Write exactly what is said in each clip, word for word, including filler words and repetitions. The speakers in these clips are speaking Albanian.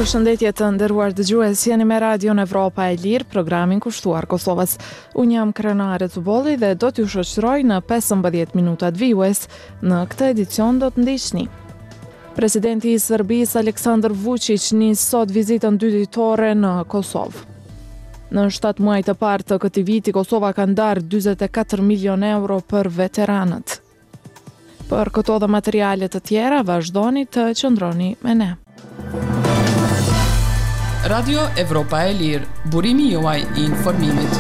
Përshëndetje të nderuar dëgjues, jeni me Radion Evropa e Lirë, programin kushtuar Kosovës. Unë jam Krenare Cubolli dhe do t'ju shoqëroj në pesëmbëdhjetë minutat vijues. Në këtë edicion do të ndiqni. Presidenti i Serbisë Aleksandar Vučić nis sot vizitën dy ditore në Kosovë. Në shtatë muaj të parë të këtij viti, Kosova ka ndarë dyzet e katër milion euro për veteranët. Për këto dhe materiale të tjera, vazhdoni të qëndroni me ne. Radio Evropa e Lirë, burimi juaj i informimit.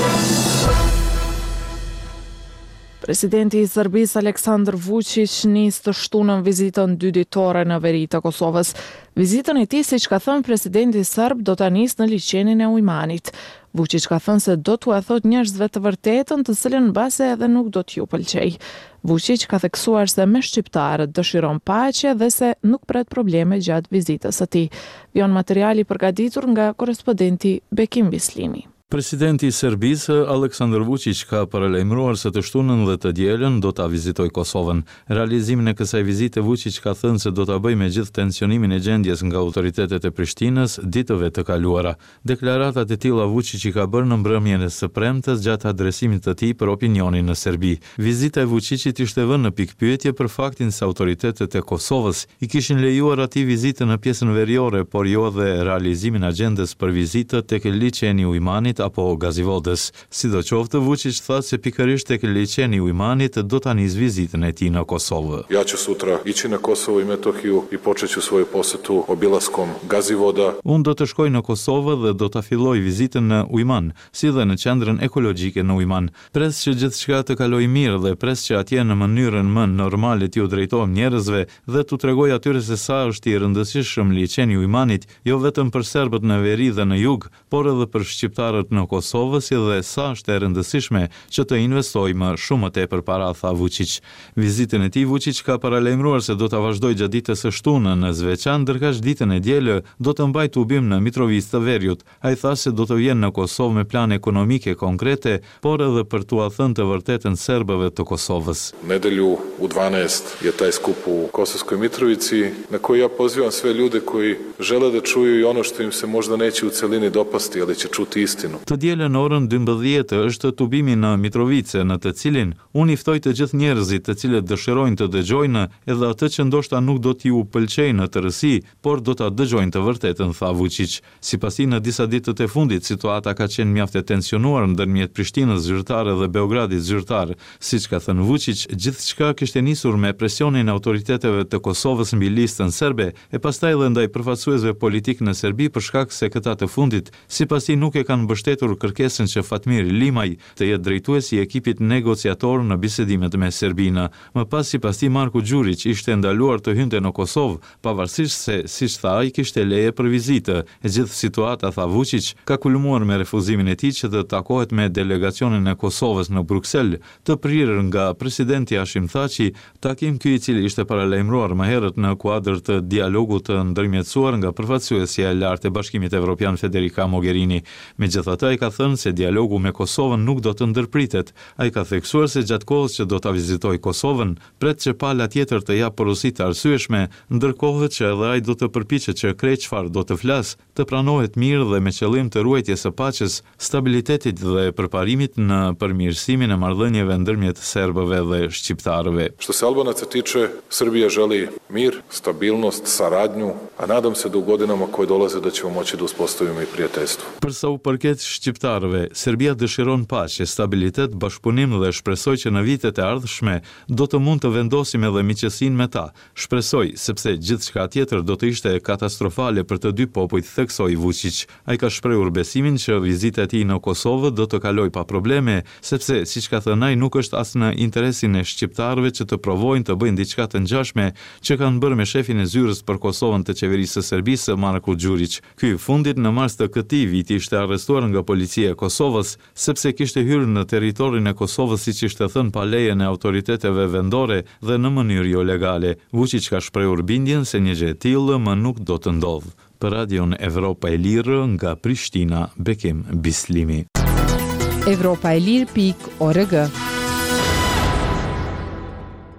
Presidenti i Serbisë Aleksandar Vučić nis të shtunën vizitën dy ditore në veri të Kosovës. Vizitën e tij, siç ka thënë presidenti serb, do ta nisë në liçenin e Ujmanit. Vučić ka thënë se do t'u thot njerëzve të vërtetën, të cilën mbase edhe nuk do t'ju pëlqej. Vučić ka theksuar se me shqiptarët dëshiron paqe dhe se nuk pret probleme gjatë vizitës së tij. Vjon materiali përgatitur nga korrespondenti Bekim Bislimi. Presidenti i Serbisë Aleksandar Vučić ka paralajmëruar se të shtunën dhe të dielën do ta vizitojë Kosovën. Realizimin e kësaj vizite Vučić ka thënë se do ta bëjë me gjithë tensionimin e gjendjes nga autoritetet e Prishtinës ditëve të kaluara. Deklaratat e tilla Vučić i ka bërë në mbrëmjen e së premtes gjatë adresimit të tij për opinionin në Serbi. Vizita e Vučićit ishte vënë në pikpyetje për faktin se autoritetet e Kosovës i kishin lejuar atij vizitën në pjesën veriore, por jo dhe realizimin e agjendes për vizitë tek liçeni Ujmanit apo Gazivodës. Sidoqoftë, Vučić tha se pikërisht tek liçeni Ujmanit do ta nis vizitën e tij në Kosovë. Ja ću sutra ići na Kosovo i Metohiju i počeću svoju posetu obilaskom Gazivoda. Unë do të shkoj në Kosovë dhe do ta filloj vizitën në Ujman, si dhe në qendrën ekologjike në Ujman. Pres që gjithçka të kalojë mirë dhe pres që atje në mënyrën më normale t'ju drejtohem njerëzve dhe t'u tregoj atyre se sa është i rëndësishëm liçeni Ujmanit, jo vetëm për serbët në veri dhe në jug, por edhe për shqiptarët në Kosovë, si dhe sa është e rëndësishme që të investojmë shumë më tepër para, tha Vučić. Vizitën e tij Vučić ka paralajmëruar se do ta vazhdojë gjatë ditës së shtunën në Zveçan, ndërkaq ditën e dielë do të mbajë tubim në Mitrovicë të Veriut. Ai tha se do të vjen në Kosovë me plane ekonomike konkrete, por edhe për t'u thënë të vërtetën serbëve të Kosovës. Nedelju u dvanaest je taj skup u Kosovskoj Mitrovici, na koji ja pozivam sve ljude koji žele da čuju i ono što im se možda neće u celini dopasti, ali će čuti istinu. Të dielën në orën dymbëdhjetë është tubimi në Mitrovice, në të cilin unë i ftoj të gjithë njerëzit të cilët dëshirojnë të dëgjojnë edhe atë që ndoshta nuk do t'ju pëlqejë në tërësi, por do ta dëgjojnë të vërtetën, tha Vučić. Sipas tij, në disa ditët e fundit situata ka qenë mjaft e tensionuar ndërmjet Prishtinës zyrtare dhe Beogradit zyrtar. Siç ka thënë Vučić, gjithçka kishte nisur me presionin e autoriteteve të Kosovës mbi listën serbe e pastaj edhe ndaj përfaqësuesve politik në Serbi për shkak se këta të fundit sipas tij nuk e kanë mbështetur kërkesën që Fatmir Limaj të jetë drejtuesi i ekipit negociator në bisedimet me Serbinë. Më pas, sipas tij, Marku Đurić ishte ndaluar të hynte në Kosovë, pavarësisht se, siç tha ai, kishte leje për vizitë. E gjithë situata, tha Vučić, ka kulmuar me refuzimin e tij që të takohet me delegacionin e Kosovës në Bruksel, të prirë nga presidenti Hashim Thaçi, takim ky i cili ishte paralajmëruar më herët në kuadër të dialogut të ndërmjetësuar nga përfaqësuesja e lartë e Bashkimit Evropian Federica Mogherini. Megjithatë, ai ka thënë se dialogu me Kosovën nuk do të ndërpritet. Ai ka theksuar se gjatë kohës që do ta vizitojë Kosovën, pret që pala tjetër të jap porosi të arsyeshme, ndërkohë që edhe ai do të përpiqet që krejt çfarë do të flas, të pranohet mirë dhe me qëllim të ruajtjes së paqes, stabilitetit dhe përparimit në përmirësimin e marrëdhënieve ndërmjet serbëve dhe shqiptarëve. Što se Albanaca tiče, Srbija želi mir, stabilnost, saradnju, a nadam se da u godinama koje dolaze da ćemo moći da uspostavimo i prijateljstvo. Për sa u përket shqiptarëve, Serbia dëshiron paqe, stabilitet, bashkëpunim dhe shpresoj që në vitet e ardhshme do të mund të vendosim edhe miqësinë me ta. Shpresoj, sepse gjithçka tjetër do të ishte katastrofale për të dy popujt, theksoi Vučić. Ai ka shprehur besimin që vizita e tij në Kosovë do të kalojë pa probleme, sepse siç ka thënë ai, nuk është as në interesin e shqiptarëve që të provojnë të bëjnë diçka të ngjashme që kanë bërë me shefin e zyrës për Kosovën të qeverisë së Serbisë, Marku Đurić. Ky i fundit në mars të këtij viti ishte arrestuar nga policia e Kosovës sepse kishte hyrë në territorin e Kosovës siç ishte thënë pa lejen e autoriteteve vendore dhe në mënyrë jo legale. Vučić ka shprehur bindjen se një gjë e tillë më nuk do të ndodhë. Për Radion Evropa e Lirë nga Prishtina, Bekim Bislimi. evropa e lirë pikë org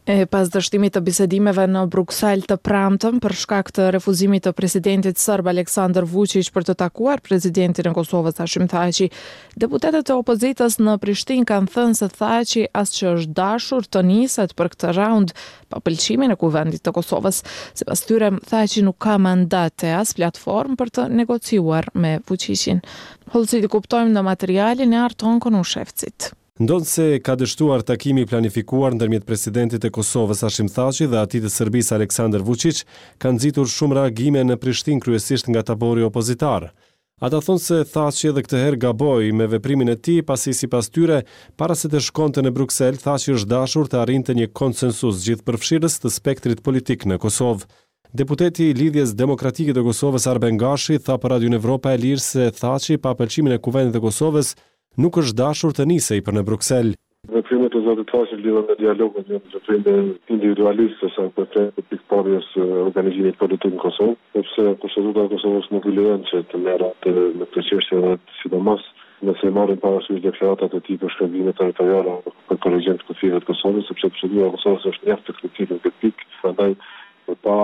E pas dështimit të bisedimeve në Bruksel të premtëm për shkak të refuzimit të presidentit serb Aleksandar Vučić për të takuar presidentin e Kosovës Hashim Thaçi, deputetët e opozitës në Prishtinë kanë thënë se Thaçi as që është dashur të niset për këtë raund pa pëlqimin e kuvendit të Kosovës. Sipas tyre, Thaçi nuk ka mandat e as platformë për të negociuar me Vučićin. Hollësi të kuptojmë në materialin e Arton Konushevcit. Ndonë se ka dështuar takimi planifikuar ndërmjet presidentit e Kosovës Hashim Thaçi dhe atij të Serbisë Aleksandar Vučić, kanë nxitur shumë reagime në Prishtinë, kryesisht nga tabori opozitar. Ata thonë se Thaçi edhe këtë herë gaboi me veprimin e tij, pasi sipas tyre, para se të shkonte në Bruksel, Thaçi është dashur të arrinte një konsensus gjithëpërfshirës të spektrit politik në Kosovë. Deputeti i Lidhjes Demokratike të Kosovës Arben Gashi tha për Radio Evropa e Lirë se Thaçi, pa pëlqimin e kuvendit të Kosovës, nuk është dashur të nisej për në Bruksel. Veprimet e zotit Thaçi lidhen me dialogun me veprime individualiste sa për të pikëparjes organizimit politik në Kosovë, sepse Konstituta e Kosovës nuk i lejon që të merret me këtë çështje, dhe sidomos nëse marrin parasysh deklaratat e tij për shkëmbime territoriale për korrigjimin e kufive të Kosovës, sepse Konstituta e Kosovës është mjaft eksplicite në këtë pikë, prandaj pa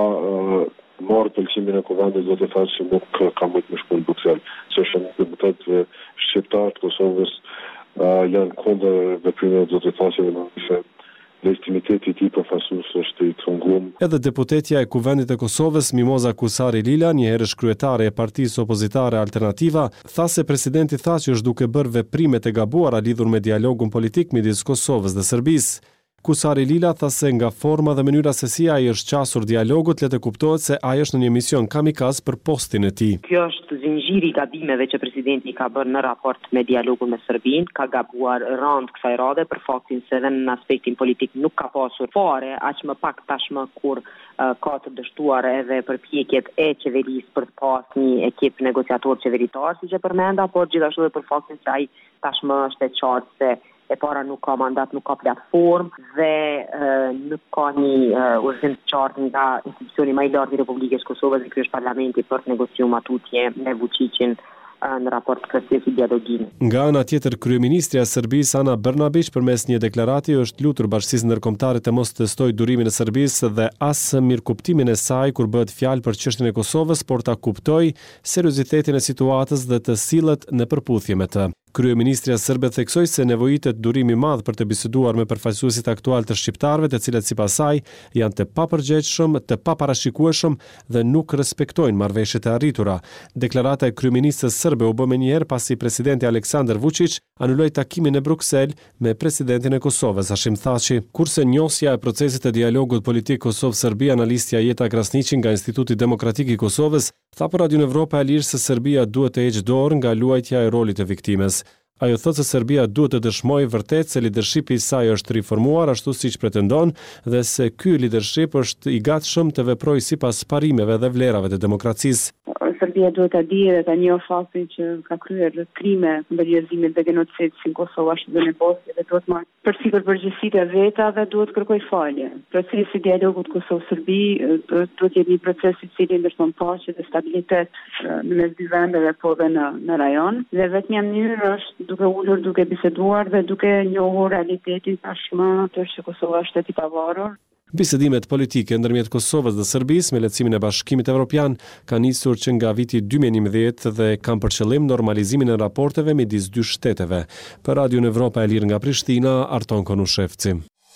marrë pëlqimin e kuvendit zotit Thaçi nuk ka mujt me shkuar në Bruksel. Çështja e deputetëve shqiptar të Kosovës uh, janë kundër veprimeve të zotit Thaçi dhe nëse legitimiteti i tij përfaqësues është i trënguar. Edhe deputetja e kuvendit të Kosovës Mimoza Kusari Lila, një herësh kryetare e partisë opozitare Alternativa, tha se presidenti Thaçi është duke bërë veprimet e gabuara lidhur me dialogun politik midis Kosovës dhe Serbisë. Kusari Lila tha se nga forma dhe mënyra se si ai është qasur dialogut, le të kuptohet se ai është në një mision kamikaz për postin e tij. Kjo është zinxhiri i gabimeve që presidenti ka bërë në raport me dialogun me Serbinë, ka gabuar rand kësaj radhe për faktin se edhe në aspektin politik nuk ka pasur fare, aq më pak tashmë kur uh, ka të dështuar edhe përpjekjet e qeverisë për të pasur një ekip negociator qeveritar, siç e përmenda, por gjithashtu edhe për faktin se ai tashmë është e qartë se e para nuk ka mandat, nuk ka platformë dhe e, nuk ka një udhëzim të qartë nga institucioni më i lartë i Republikës Kosovës, dhe ky është parlamenti, për të negociuar matutje me Vučićin në raport kërkesë dialogimi. Nga ana tjetër, kryeministri i Serbisë Ana Brnabić përmes një deklarati është lutur bashkisë ndërkombëtare të mos testojë durimin e Serbisë dhe as mirëkuptimin e saj kur bëhet fjalë për çështjen e Kosovës, por ta kuptojë seriozitetin e situatës dhe të sillet në përputhje me të. Kryeministria serbe theksoi se nevojitet durimi i madh për të biseduar me përfaqësuesit aktual të shqiptarëve, të cilët sipas saj janë të papërgjegjshëm, të paparashikueshëm dhe nuk respektojnë marrëveshjet e arritura. Deklarata e kryeministës serbe u bë më një herë pasi presidenti Aleksandar Vučić anuloi takimin në Bruksel me presidentin e Kosovës Hashim Thaçi. Kurse njosja e procesit të dialogut politik Kosovë-Serbi, analistja Jeta Krasniqi nga Instituti Demokratik i Kosovës tha për Radio Evropa e Lirë se Serbia duhet të heqë dorë nga luajtja e rolit të viktimës. Ajo thotë se Serbia duhet të dëshmojë vërtet se leadershipi i saj është riformuar ashtu siç pretendon dhe se ky leadership është i gatshëm të veprojë sipas parimeve dhe vlerave të demokracisë. Serbia duhet ta dijë dhe ta njohë faktin që ka kryer krime ndër njerëzimit dhe genocid si në Kosovë ashtu edhe në Bosnjë, dhe duhet marrë përsipër përgjegjësitë e veta dhe duhet kërkoj falje. Procesi i dialogut Kosovë-Serbi duhet të jetë një proces i cili ndërton paqe dhe stabilitet në mes dy vendeve, po dhe në në rajon, dhe vetëm mënyrë është duke ulur, duke biseduar dhe duke njohur realitetin tashmë të që Kosova është shteti i pavarur. Bisedimet politike ndërmjet Kosovës dhe Serbisë me lehtësimin e Bashkimit Evropian kanë nisur që nga viti dy mijë e njëmbëdhjetë dhe kanë për qëllim normalizimin e raporteve midis dy shteteve. Për Radio Evropa e Lirë nga Prishtina, Arton Konushevci.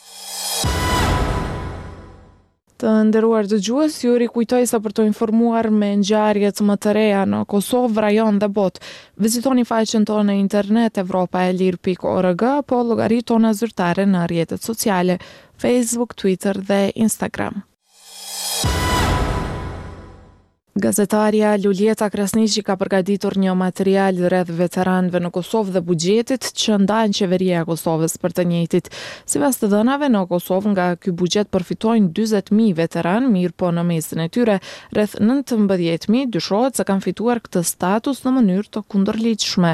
Të nderuar dëgjues, ju rikujtoj se për të informuar me ngjarjet më të reja në Kosovë, rajon dhe botë, vizitoni faqen tonë në internet evropa e lir pikë org apo llogaritë tona zyrtare në rrjetet sociale Facebook, Twitter dhe Instagram. Gazetarja Luljeta Krasniqi ka përgatitur një material rreth veteranëve në Kosovë dhe buxhetit që ndan qeveria e Kosovës për të njëjtit. Sipas të dhënave, në Kosovë nga ky buxhet përfitojnë dyzet mijë veteranë, mirë po në mesin e tyre rreth nëntëmbëdhjetë mijë dyshohet se kanë fituar këtë status në mënyrë të kundërligjshme.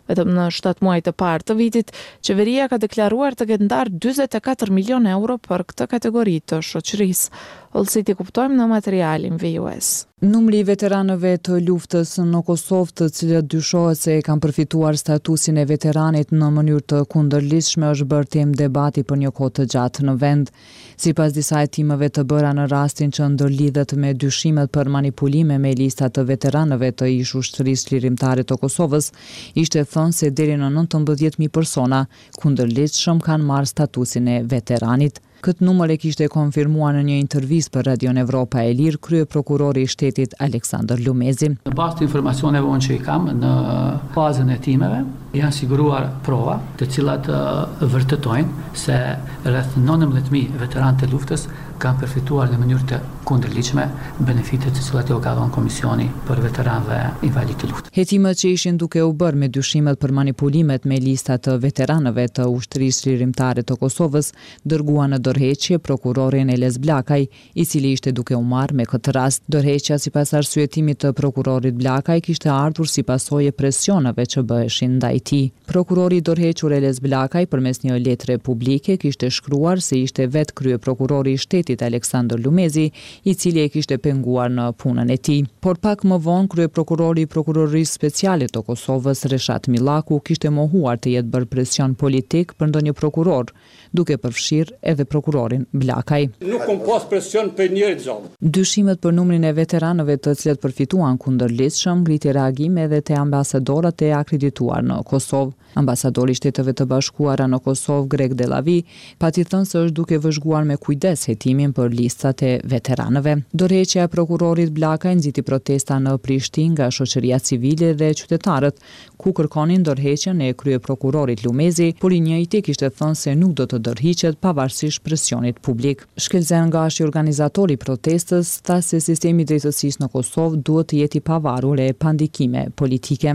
Vetëm në shtatë muaj të parë të vitit, qeveria ka deklaruar të ketë ndarë dyzet e katër milion euro për këtë kategori të shoqërisë. Ose ti kuptojmë në materialin V U S. Numri i veteranëve të luftës në Kosovë, të cilët dyshohet se kanë përfituar statusin e veteranit në mënyrë të kundërlidhshme, është bërë temë debati për një kohë të gjatë në vend. Sipas disa hetimeve të bëra në rastin që ndërlidhet me dyshimet për manipulime me listat të veteranëve të ish ushtrisë lirimtare të Kosovës, ishte thënë se deri në nëntëmbëdhjetë mijë persona kundërlidhshëm kanë marrë statusin e veteranit. Këtë numër e kishte konfirmuar në një intervistë për Radion Evropa e Lirë kryeprokurori i shtetit Aleksandër Lumezi. Në bazë të informacioneve unë që i kam në fazën e timeve, janë siguruar prova të cilat uh, vërtetojnë se rreth nëntëmbëdhjetë mijë veteranë të luftës kanë përfituar në mënyrë të kundërligjshme benefitet të cilat i ka dhënë Komisioni për veteranëve invalid të luftës. Hetimet që ishin duke u bërë me dyshimet për manipulimet me listat të veteranëve të ushtrisë lirimtare të Kosovës dërguan në dorëheqje prokurorin Eles Blakaj, i cili ishte duke u marrë me këtë rast. Dorëheqja sipas arsyetimit të prokurorit Blakaj kishte ardhur si pasojë presioneve që bëheshin ndaj tij. Prokurori i dorëhequr Eles Blakaj përmes një letre publike kishte shkruar se ishte vetë kryeprokurori i shtetit Aleksandër Lumezi, i cili e kishte penguar në punën e tij. Por pak më vonë kryeprokurori i prokurorisë speciale të Kosovës Reshat Millaku kishte mohuar të jetë bërë presion politik për ndonjë prokuror, duke përfshirë edhe prokurorin Blakaj. Nuk kom pas presion për njëri gjallë. Dyshimet për numrin e veteranëve të cilët përfituan kundërlidhshëm ngriti reagim edhe te ambasadorët e akredituar në Kosovë. Ambasadori i Shteteve të Bashkuara në Kosovë, Greg Delavi, pati thënë se është duke vëzhguar me kujdes hetimin për listat e veteranëve. Dorëheqja e prokurorit Blakaj nxiti protesta në Prishtinë nga shoqëria civile dhe qytetarët, ku kërkonin dorëheqjen e kryeprokurorit Lumezi, por i njëjti kishte thënë se nuk do të dorëhiqet pavarësisht presionit publik. Shkelzen Gashi, organizatori i protestës, tha se sistemi i drejtësisë në Kosovë duhet të jetë i pavarur e pa ndikime politike.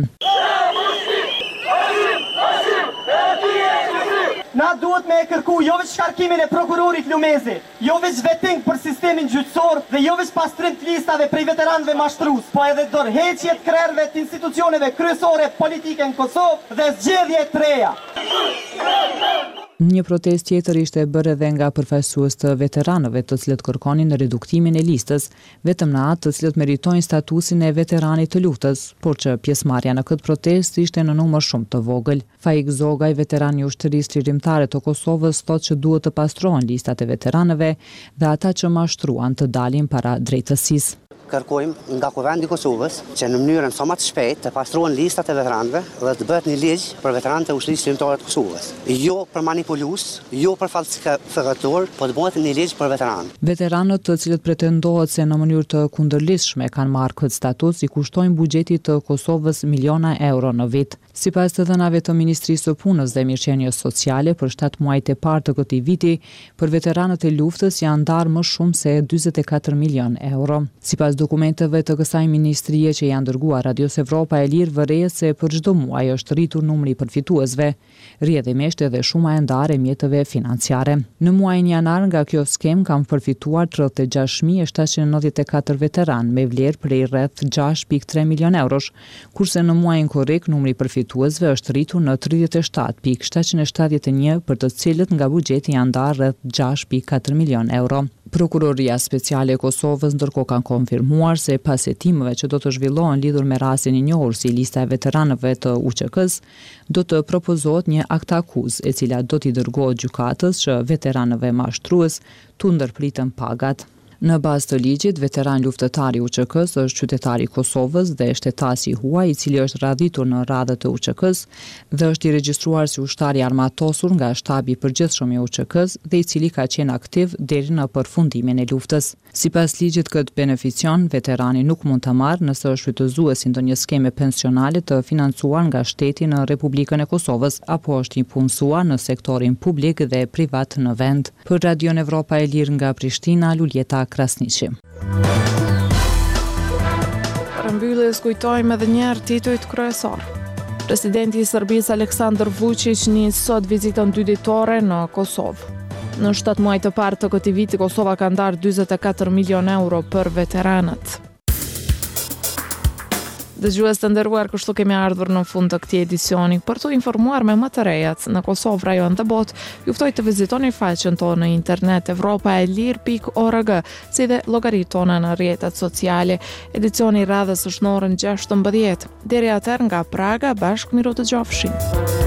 Na duhet me e kërku jo veç shkarkimin e prokurorit Lumezi, jo veç vetting për sistemin gjyqësor dhe jo veç pastrim të listave prej veteranëve mashtrus, po edhe dorëheqje të krerëve të institucioneve kryesore politike në Kosovë dhe zgjedhje të reja. Një protest tjetër ishte bërë edhe nga përfaqësues të veteranëve, të cilët kërkonin reduktimin e listës, vetëm në atë të cilët meritojnë statusin e veteranit të luftës, por që pjesëmarrja në këtë protest ishte në numër shumë të vogël. Faik Zogaj, veteran i ushtrisë lirimtare të Kosovës, thotë që duhet të pastrohen listat e veteranëve dhe ata që mashtruan të dalin para drejtësisë. Kërkojmë nga Kuvendi i Kosovës që në mënyrën sa më të shpejtë të pastrohen listat e veteranëve dhe të bëhet një ligj për veteranët e ushtrisë lirimtare të Kosovës. Jo për manipulues, jo për falsifikator, por të bëhet një ligj për veteranë. Veteranët të cilët pretendohet se në mënyrë të kundërlidhshme kanë marrë këtë status i kushtojnë buxhetit të Kosovës miliona euro në vit. Sipas të dhënave të Ministrisë së Punës dhe Mirëqenies Sociale për shtatë muajt e parë të këtij viti, për veteranët e luftës janë ndarë më shumë se dyzet e katër milion euro. Sipas dokumenteve të kësaj ministrie që janë dërguar Radios Evropa e Lirë, vërehet se për çdo muaj është rritur numri i përfituesve, rrjedhimisht edhe shuma e ndarë e mjeteve financiare. Në muajin janar nga kjo skem kanë përfituar tridhjetë e gjashtë mijë e shtatëqind e nëntëdhjetë e katër veteranë me vlerë prej rreth gjashtë pikë tre milion eurosh, kurse në muajin korrik numri i përfituesve është rritur në tridhjetë e shtatë pikë shtatëqind e shtatëdhjetë e një, për të cilët nga buxheti janë ndarë rreth gjashtë pikë katër milion euro. Prokuroria Speciale e Kosovës ndërkohë kanë konfirmuar se pas hetimeve që do të zhvillohen lidhur me rastin e njohur si lista e veteranëve të U Q K-s, do të propozohet një akt akuzë e cila do t'i dërgohet gjykatës që veteranëve mashtrues t'u ndërpritën pagat. Në bazë të ligjit, veteran luftëtar i U Q K-s është qytetar i Kosovës dhe shtetasi huaj i cili është radhitur në radhët e U Q K-s dhe është i regjistruar si ushtar i armatosur nga shtabi i përgjithshëm i U Q K-s dhe i cili ka qenë aktiv deri në përfundimin e luftës. Sipas ligjit, këtë beneficion veterani nuk mund ta marrë nëse është shfrytëzues i ndonjë skeme pensionale të financuar nga shteti në Republikën e Kosovës apo është i punësuar në sektorin publik dhe privat në vend. Për Radion Evropa e Lirë nga Prishtina, Luljeta Krasniqi. Për mbylljes kujtojmë edhe një herë titujt kryesor. Presidenti i Serbisë Aleksandar Vučić nis sot vizitën dy ditore në Kosovë. Në shtatë muaj të parë të këtij viti, Kosova ka ndarë dyzet e katër milion euro për veteranët. Dëgjues të nderuar, kështu kemi ardhur në fund të këtij edicioni. Për të informuar me më të rejat në Kosovë, rajon të botë, ju ftoj të vizitoni faqen tonë në internet evropaelir pikë org, si dhe llogaritë tona në rrjetet sociale. Edicioni i radhës është në orën gjashtëmbëdhjetë. Deri atëherë nga Praga, bashkë miru të gjofshin.